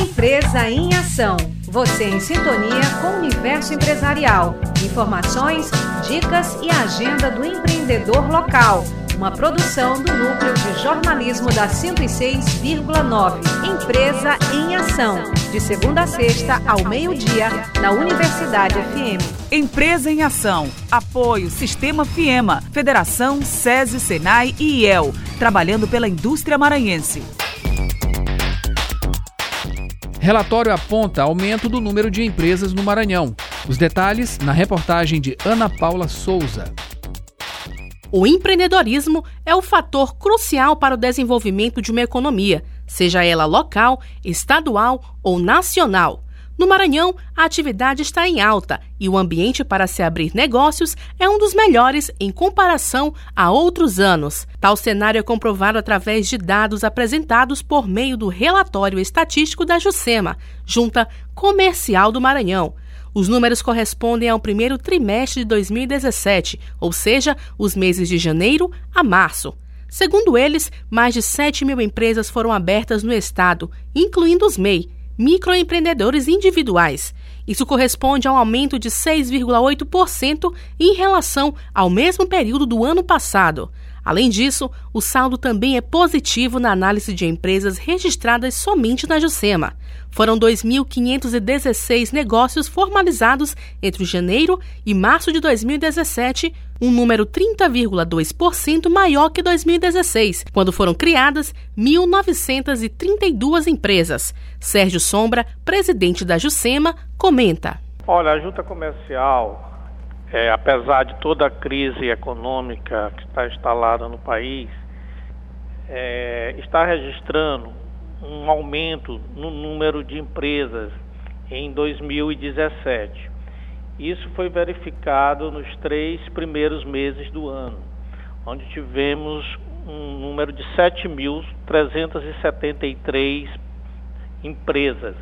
Empresa em Ação. Você em sintonia com o universo empresarial. Informações, dicas e agenda do empreendedor local. Uma produção do Núcleo de Jornalismo da 106,9. Empresa em Ação. De segunda a sexta, ao meio-dia, na Universidade FM. Empresa em Ação. Apoio Sistema Fiema, Federação, SESI, Senai e IEL. Trabalhando pela indústria maranhense. Relatório aponta aumento do número de empresas no Maranhão. Os detalhes na reportagem de Ana Paula Souza. O empreendedorismo é o fator crucial para o desenvolvimento de uma economia, seja ela local, estadual ou nacional. No Maranhão, a atividade está em alta e o ambiente para se abrir negócios é um dos melhores em comparação a outros anos. Tal cenário é comprovado através de dados apresentados por meio do relatório estatístico da Juscema, Junta Comercial do Maranhão. Os números correspondem ao primeiro trimestre de 2017, ou seja, os meses de janeiro a março. Segundo eles, mais de 7 mil empresas foram abertas no estado, incluindo os MEI, microempreendedores individuais. Isso corresponde a um aumento de 6,8% em relação ao mesmo período do ano passado. Além disso, o saldo também é positivo na análise de empresas registradas somente na Juscema. Foram 2.516 negócios formalizados entre janeiro e março de 2017, um número 30,2% maior que 2016, quando foram criadas 1.932 empresas. Sérgio Sombra, presidente da Juscema, comenta. Olha, a Junta Comercial, apesar de toda a crise econômica que está instalada no país, está registrando um aumento no número de empresas em 2017. Isso foi verificado nos 3 primeiros meses do ano, onde tivemos um número de 7.373 empresas,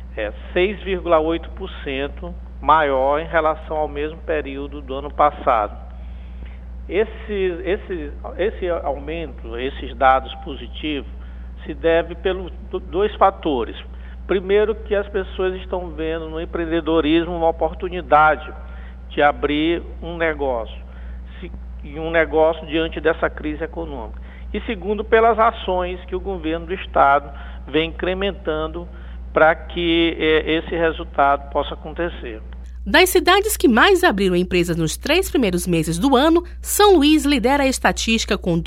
6,8% maior em relação ao mesmo período do ano passado. Esse aumento, esses dados positivos, se deve pelos 2 fatores. Primeiro, que as pessoas estão vendo no empreendedorismo uma oportunidade de abrir um negócio, diante dessa crise econômica. E segundo, pelas ações que o governo do estado vem incrementando para que esse resultado possa acontecer. Das cidades que mais abriram empresas nos 3 primeiros meses do ano, São Luís lidera a estatística com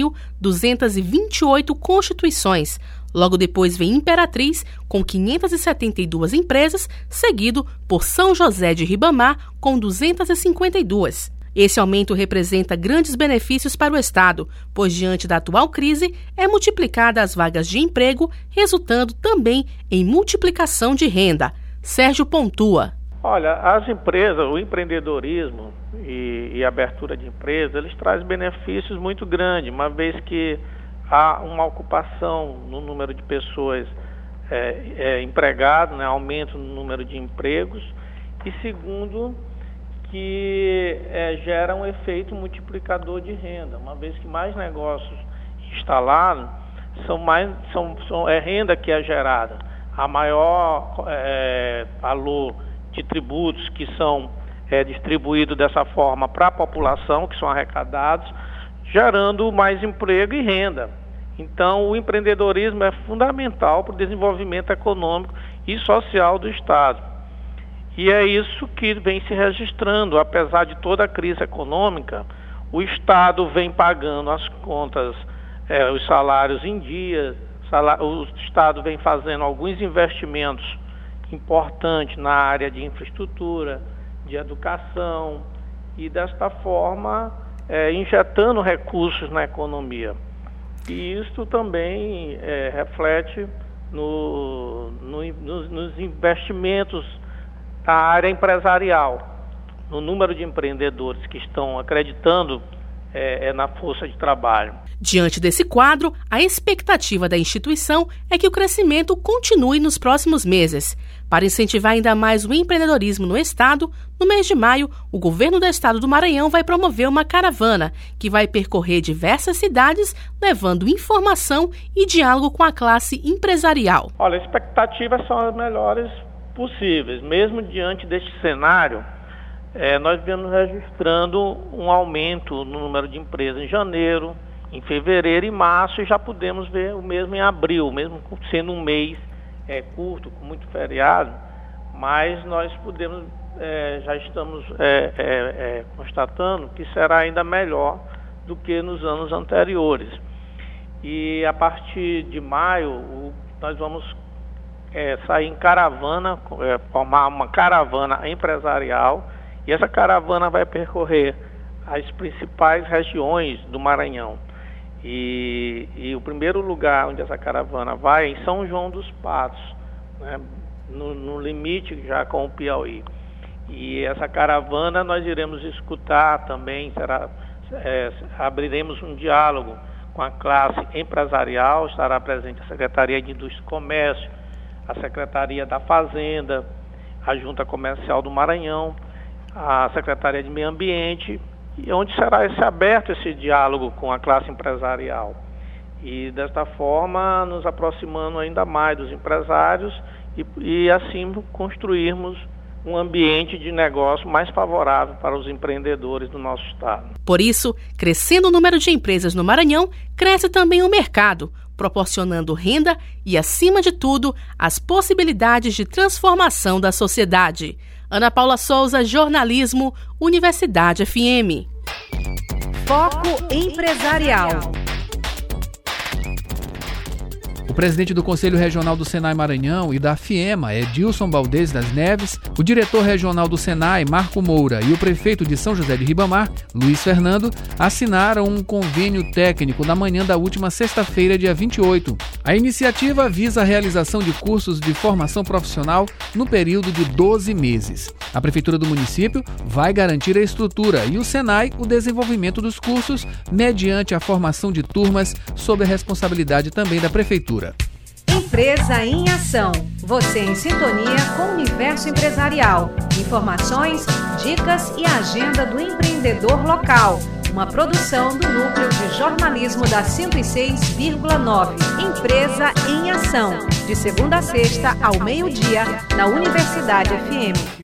2.228 constituições. Logo depois vem Imperatriz, com 572 empresas, seguido por São José de Ribamar, com 252. Esse aumento representa grandes benefícios para o estado, pois diante da atual crise é multiplicada as vagas de emprego, resultando também em multiplicação de renda. Sérgio pontua. Olha, as empresas, o empreendedorismo e a abertura de empresas, eles trazem benefícios muito grandes, uma vez que há uma ocupação no número de pessoas empregadas, aumento no número de empregos, e segundo, que gera um efeito multiplicador de renda, uma vez que mais negócios instalados, é renda que é gerada, a maior valor de tributos que são distribuídos dessa forma para a população, que são arrecadados, gerando mais emprego e renda. Então, o empreendedorismo é fundamental para o desenvolvimento econômico e social do estado. E é isso que vem se registrando, apesar de toda a crise econômica, o estado vem pagando as contas, os salários em dia, o estado vem fazendo alguns investimentos importante na área de infraestrutura, de educação e desta forma injetando recursos na economia. E isso também reflete nos investimentos da área empresarial, no número de empreendedores que estão acreditando na força de trabalho. Diante desse quadro, a expectativa da instituição é que o crescimento continue nos próximos meses. Para incentivar ainda mais o empreendedorismo no estado, no mês de maio, o governo do estado do Maranhão vai promover uma caravana que vai percorrer diversas cidades, levando informação e diálogo com a classe empresarial. Olha, as expectativas são as melhores possíveis. Mesmo diante deste cenário, nós viemos registrando um aumento no número de empresas em janeiro, em fevereiro e março, e já podemos ver o mesmo em abril, mesmo sendo um mês curto, com muito feriado, mas nós já estamos constatando que será ainda melhor do que nos anos anteriores. E a partir de maio, nós vamos sair em caravana, formar uma caravana empresarial, e essa caravana vai percorrer as principais regiões do Maranhão. E o primeiro lugar onde essa caravana vai é em São João dos Patos, né, no limite já com o Piauí. E essa caravana nós iremos escutar também, abriremos um diálogo com a classe empresarial, estará presente a Secretaria de Indústria e Comércio, a Secretaria da Fazenda, a Junta Comercial do Maranhão, a Secretaria de Meio Ambiente, e onde será aberto esse diálogo com a classe empresarial. E desta forma nos aproximando ainda mais dos empresários e assim construirmos um ambiente de negócio mais favorável para os empreendedores do nosso estado. Por isso, crescendo o número de empresas no Maranhão, cresce também o mercado, proporcionando renda e, acima de tudo, as possibilidades de transformação da sociedade. Ana Paula Souza, Jornalismo, Universidade FM. Foco Empresarial. O presidente do Conselho Regional do Senai Maranhão e da FIEMA, Edilson Baldez das Neves, o diretor regional do Senai, Marco Moura, e o prefeito de São José de Ribamar, Luiz Fernando, assinaram um convênio técnico na manhã da última sexta-feira, dia 28. A iniciativa visa a realização de cursos de formação profissional no período de 12 meses. A Prefeitura do município vai garantir a estrutura e o Senai o desenvolvimento dos cursos mediante a formação de turmas sob a responsabilidade também da Prefeitura. Empresa em Ação. Você em sintonia com o universo empresarial. Informações, dicas e agenda do empreendedor local. Uma produção do Núcleo de Jornalismo da 106,9. Empresa em Ação. De segunda a sexta ao meio-dia, na Universidade FM.